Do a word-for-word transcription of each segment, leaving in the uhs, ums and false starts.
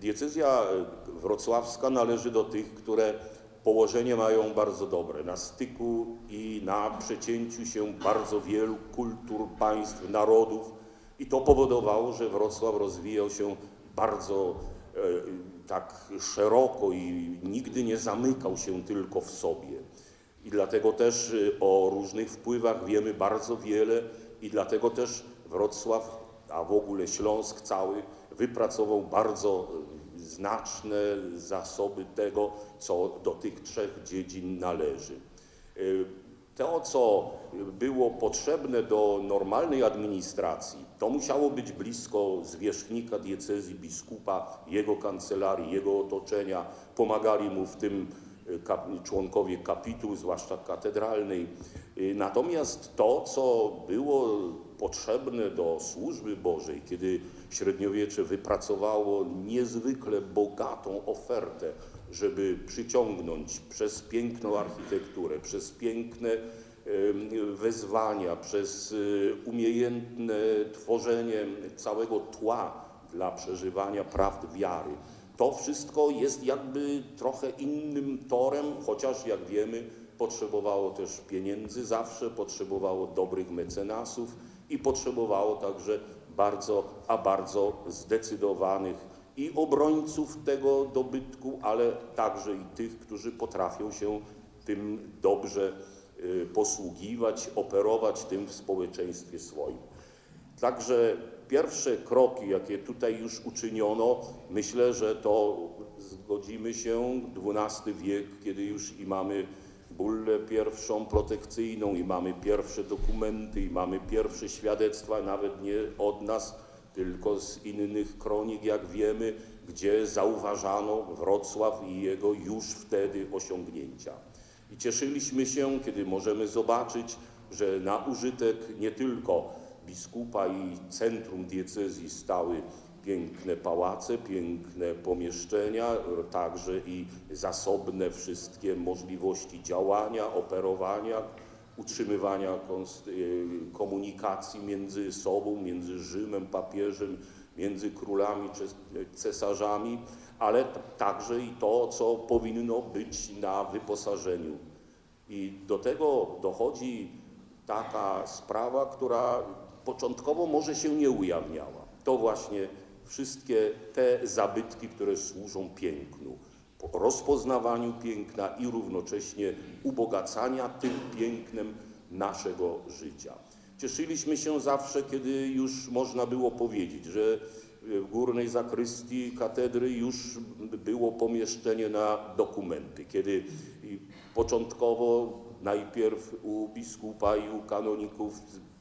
Diecezja wrocławska należy do tych, które położenie mają bardzo dobre, na styku i na przecięciu się bardzo wielu kultur, państw, narodów i to powodowało, że Wrocław rozwijał się bardzo e, tak szeroko i nigdy nie zamykał się tylko w sobie. I dlatego też o różnych wpływach wiemy bardzo wiele i dlatego też Wrocław, a w ogóle Śląsk cały, wypracował bardzo znaczne zasoby tego, co do tych trzech dziedzin należy. To, co było potrzebne do normalnej administracji, to musiało być blisko zwierzchnika diecezji, biskupa, jego kancelarii, jego otoczenia. Pomagali mu w tym członkowie kapituł, zwłaszcza katedralnej. Natomiast to, co było potrzebne do służby Bożej, kiedy średniowiecze wypracowało niezwykle bogatą ofertę, żeby przyciągnąć przez piękną architekturę, przez piękne wezwania, przez umiejętne tworzenie całego tła dla przeżywania prawd wiary. To wszystko jest jakby trochę innym torem, chociaż jak wiemy, potrzebowało też pieniędzy zawsze, potrzebowało dobrych mecenasów i potrzebowało także bardzo, a bardzo zdecydowanych i obrońców tego dobytku, ale także i tych, którzy potrafią się tym dobrze posługiwać, operować tym w społeczeństwie swoim. Także pierwsze kroki, jakie tutaj już uczyniono, myślę, że to zgodzimy się, dwunasty wiek, kiedy już i mamy bullę pierwszą protekcyjną i mamy pierwsze dokumenty i mamy pierwsze świadectwa, nawet nie od nas, tylko z innych kronik, jak wiemy, gdzie zauważano Wrocław i jego już wtedy osiągnięcia. I cieszyliśmy się, kiedy możemy zobaczyć, że na użytek nie tylko biskupa i centrum diecezji stały piękne pałace, piękne pomieszczenia, także i zasobne wszystkie możliwości działania, operowania, utrzymywania komunikacji między sobą, między Rzymem, papieżem, między królami czy cesarzami, ale także i to, co powinno być na wyposażeniu. I do tego dochodzi taka sprawa, która początkowo może się nie ujawniała. To właśnie wszystkie te zabytki, które służą pięknu, rozpoznawaniu piękna i równocześnie ubogacania tym pięknem naszego życia. Cieszyliśmy się zawsze, kiedy już można było powiedzieć, że w górnej zakrystii katedry już było pomieszczenie na dokumenty, kiedy początkowo najpierw u biskupa i u kanoników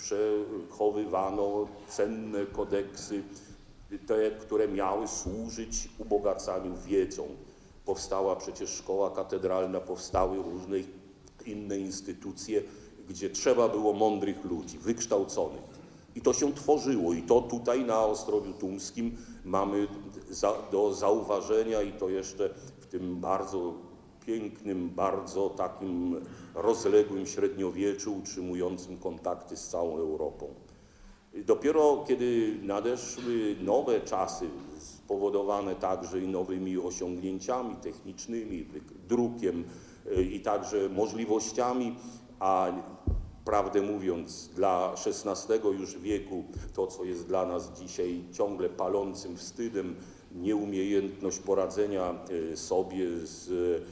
przechowywano cenne kodeksy, te, które miały służyć ubogacaniu wiedzą. Powstała przecież szkoła katedralna, powstały różne inne instytucje, gdzie trzeba było mądrych ludzi, wykształconych. I to się tworzyło i to tutaj na Ostrowiu Tumskim mamy za, do zauważenia i to jeszcze w tym bardzo pięknym, bardzo takim rozległym średniowieczu utrzymującym kontakty z całą Europą. Dopiero kiedy nadeszły nowe czasy, spowodowane także i nowymi osiągnięciami technicznymi, drukiem i także możliwościami, a prawdę mówiąc dla szesnastego już wieku to, co jest dla nas dzisiaj ciągle palącym wstydem, nieumiejętność poradzenia sobie z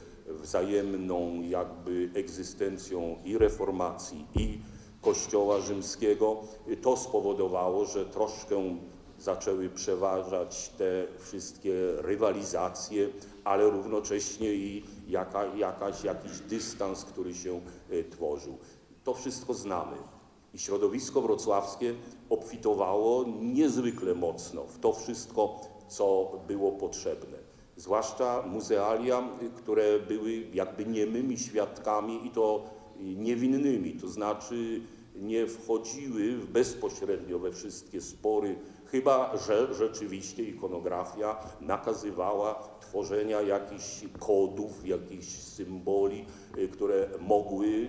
wzajemną jakby egzystencją i reformacji, i Kościoła rzymskiego, to spowodowało, że troszkę zaczęły przeważać te wszystkie rywalizacje, ale równocześnie i jaka, jakaś, jakiś dystans, który się tworzył. To wszystko znamy. I środowisko wrocławskie obfitowało niezwykle mocno w to wszystko, co było potrzebne. Zwłaszcza muzealia, które były jakby niemymi świadkami i to niewinnymi, to znaczy nie wchodziły bezpośrednio we wszystkie spory, chyba że rzeczywiście ikonografia nakazywała tworzenia jakichś kodów, jakichś symboli, które mogły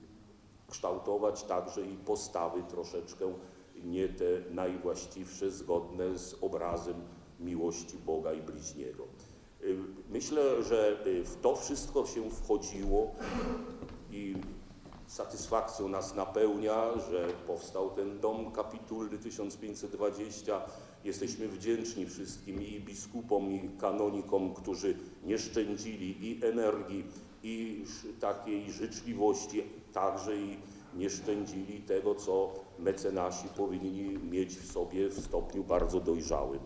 kształtować także i postawy troszeczkę nie te najwłaściwsze, zgodne z obrazem miłości Boga i bliźniego. Myślę, że w to wszystko się wchodziło i satysfakcją nas napełnia, że powstał ten dom kapitulny tysiąc pięćset dwadzieścia. Jesteśmy wdzięczni wszystkim i biskupom, i kanonikom, którzy nie szczędzili i energii, i takiej życzliwości, także i nie szczędzili tego, co mecenasi powinni mieć w sobie w stopniu bardzo dojrzałym.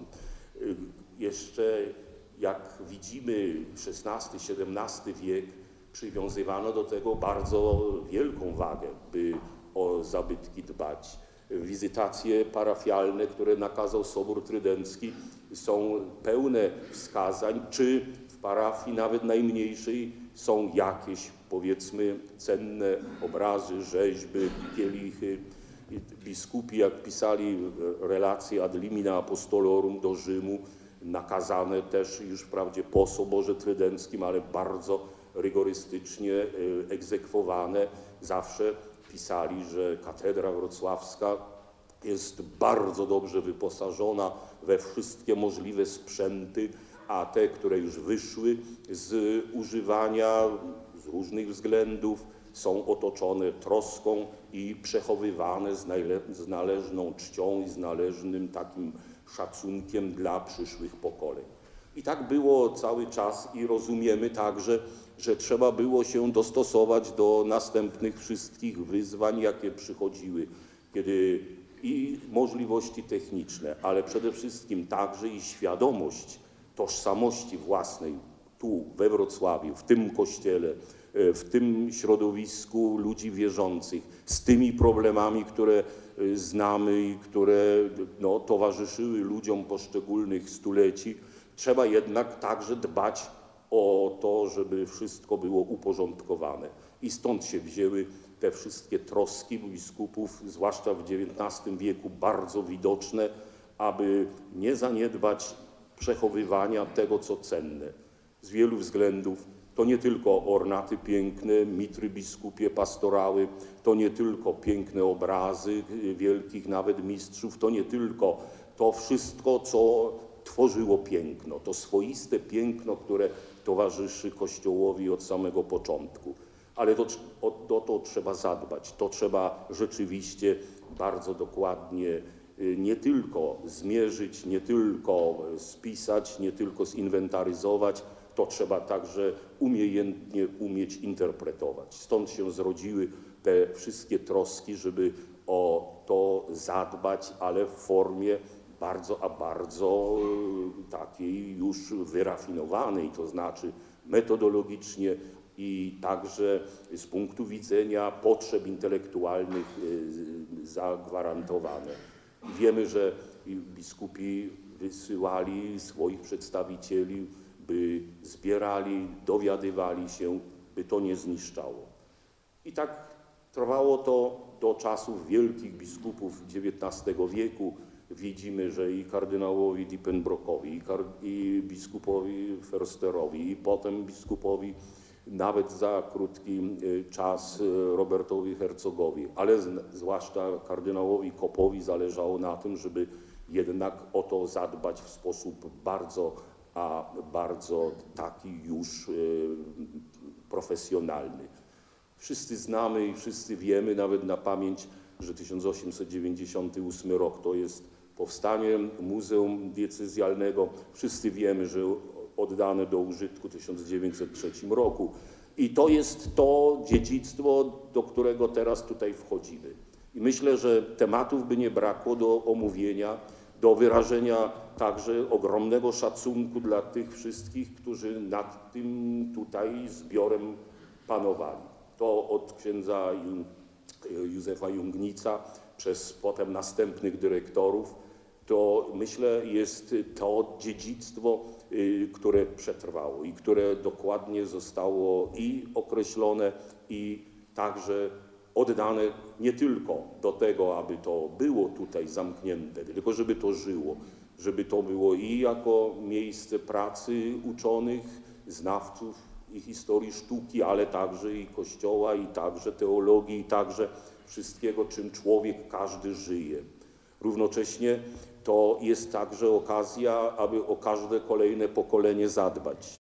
Jeszcze jak widzimy szesnasty, siedemnasty wiek, przywiązywano do tego bardzo wielką wagę, by o zabytki dbać. Wizytacje parafialne, które nakazał Sobór Trydencki, są pełne wskazań, czy w parafii nawet najmniejszej są jakieś, powiedzmy, cenne obrazy, rzeźby, kielichy. Biskupi, jak pisali relacje ad limina apostolorum do Rzymu, nakazane też już wprawdzie po Soborze Trydenckim, ale bardzo rygorystycznie egzekwowane, zawsze pisali, że katedra wrocławska jest bardzo dobrze wyposażona we wszystkie możliwe sprzęty, a te, które już wyszły z używania z różnych względów, są otoczone troską i przechowywane z, z należną czcią i z należnym takim szacunkiem dla przyszłych pokoleń. I tak było cały czas i rozumiemy także, że trzeba było się dostosować do następnych wszystkich wyzwań, jakie przychodziły, kiedy i możliwości techniczne, ale przede wszystkim także i świadomość tożsamości własnej tu we Wrocławiu, w tym kościele, w tym środowisku ludzi wierzących, z tymi problemami, które znamy i które no, towarzyszyły ludziom poszczególnych stuleci. Trzeba jednak także dbać o to, żeby wszystko było uporządkowane. I stąd się wzięły te wszystkie troski biskupów, zwłaszcza w dziewiętnastym wieku, bardzo widoczne, aby nie zaniedbać przechowywania tego, co cenne. Z wielu względów to nie tylko ornaty piękne, mitry biskupie, pastorały, to nie tylko piękne obrazy wielkich nawet mistrzów, to nie tylko to wszystko, co tworzyło piękno, to swoiste piękno, które towarzyszy Kościołowi od samego początku. Ale to, o, o to trzeba zadbać, to trzeba rzeczywiście bardzo dokładnie nie tylko zmierzyć, nie tylko spisać, nie tylko zinwentaryzować, to trzeba także umiejętnie umieć interpretować. Stąd się zrodziły te wszystkie troski, żeby o to zadbać, ale w formie bardzo, a bardzo takiej już wyrafinowanej, to znaczy metodologicznie i także z punktu widzenia potrzeb intelektualnych zagwarantowane. Wiemy, że biskupi wysyłali swoich przedstawicieli, by zbierali, dowiadywali się, by to nie zniszczało. I tak trwało to do czasów wielkich biskupów dziewiętnastego wieku. Widzimy, że i kardynałowi Diepenbrockowi, i, i biskupowi Försterowi, i potem biskupowi nawet za krótki czas Robertowi Herzogowi, ale z, zwłaszcza kardynałowi Kopowi zależało na tym, żeby jednak o to zadbać w sposób bardzo, a bardzo taki już y, profesjonalny. Wszyscy znamy i wszyscy wiemy, nawet na pamięć, że tysiąc osiemset dziewięćdziesiąty ósmy rok to jest powstanie Muzeum Diecezjalnego. Wszyscy wiemy, że oddane do użytku w tysiąc dziewięćset trzecim roku. I to jest to dziedzictwo, do którego teraz tutaj wchodzimy. I myślę, że tematów by nie brakło do omówienia, do wyrażenia także ogromnego szacunku dla tych wszystkich, którzy nad tym tutaj zbiorem panowali. To od księdza Józefa Jungnica przez potem następnych dyrektorów, to myślę jest to dziedzictwo, które przetrwało i które dokładnie zostało i określone i także oddane nie tylko do tego, aby to było tutaj zamknięte, tylko żeby to żyło, żeby to było i jako miejsce pracy uczonych, znawców i historii sztuki, ale także i Kościoła, i także teologii, i także wszystkiego, czym człowiek każdy żyje. Równocześnie to jest także okazja, aby o każde kolejne pokolenie zadbać.